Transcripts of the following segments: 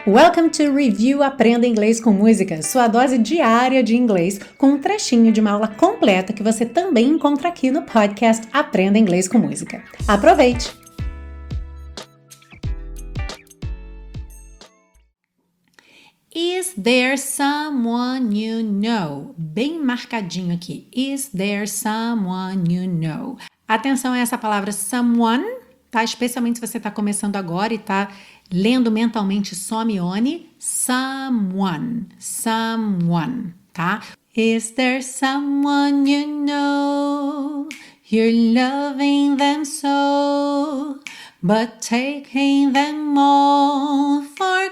Welcome to Review Aprenda Inglês com Música, sua dose diária de inglês, com um trechinho de uma aula completa que você também encontra aqui no podcast Aprenda Inglês com Música. Aproveite! Is there someone you know? Bem marcadinho aqui. Is there someone you know? Atenção a essa palavra someone, tá? Especialmente se você está começando agora e está lendo mentalmente some-one. Someone, tá? Is there someone you know? You're loving them so, but taking them all for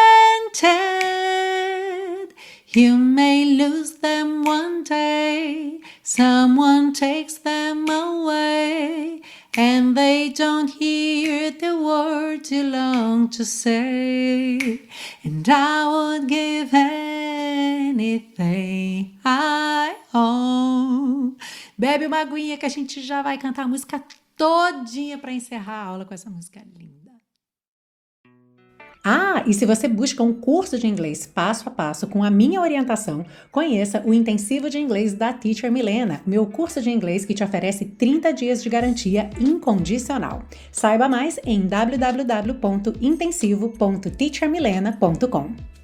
granted. You may lose them one day, someone takes them away, and they don't hear the words you long to say. And I would give anything I own. Bebe uma aguinha que a gente já vai cantar a música todinha para encerrar a aula com essa música linda. E se você busca um curso de inglês passo a passo com a minha orientação, conheça o Intensivo de Inglês da Teacher Milena, meu curso de inglês que te oferece 30 dias de garantia incondicional. Saiba mais em www.intensivo.teachermilena.com.